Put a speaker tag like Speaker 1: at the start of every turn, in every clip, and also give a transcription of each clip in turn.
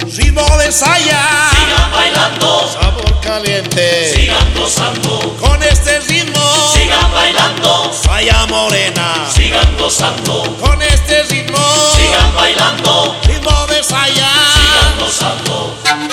Speaker 1: ritmo de saya,
Speaker 2: sigan bailando,
Speaker 1: sabor caliente,
Speaker 2: sigan gozando,
Speaker 1: con este ritmo,
Speaker 2: sigan bailando,
Speaker 1: saya morena,
Speaker 2: sigan gozando,
Speaker 1: con este ritmo,
Speaker 2: sigan bailando,
Speaker 1: ritmo de saya,
Speaker 2: sigan gozando.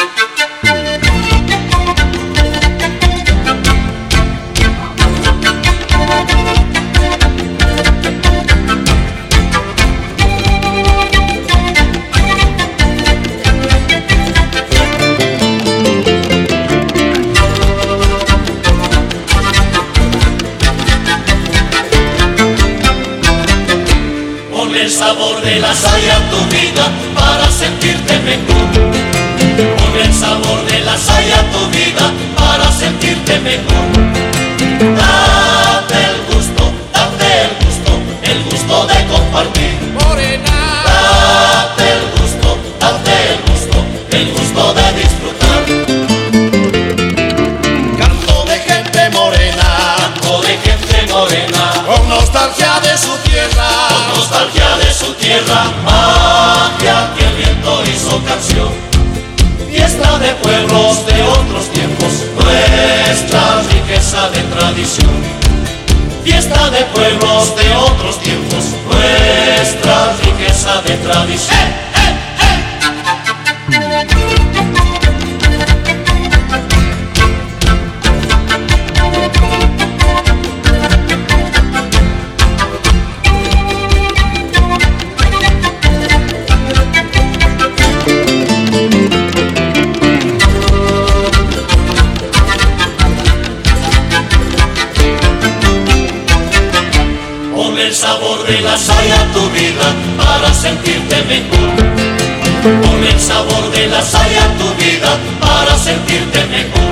Speaker 2: El sabor de la saya a tu vida para sentirte mejor. Pon el sabor de la saya a tu vida para sentirte mejor. Date el gusto de compartir.
Speaker 1: morena,
Speaker 2: Date el gusto de disfrutar.
Speaker 1: canto de gente morena,
Speaker 2: Canto de gente morena,
Speaker 1: con nostalgia de su tierra,
Speaker 2: con nostalgia de su tierra, magia que el viento hizo canción. Fiesta de pueblos de otros tiempos, nuestra riqueza de tradición. Fiesta de pueblos de otros tiempos, nuestra riqueza de tradición. El sabor de la saya a tu vida para sentirte mejor. Pon el sabor de la saya a tu vida para sentirte mejor.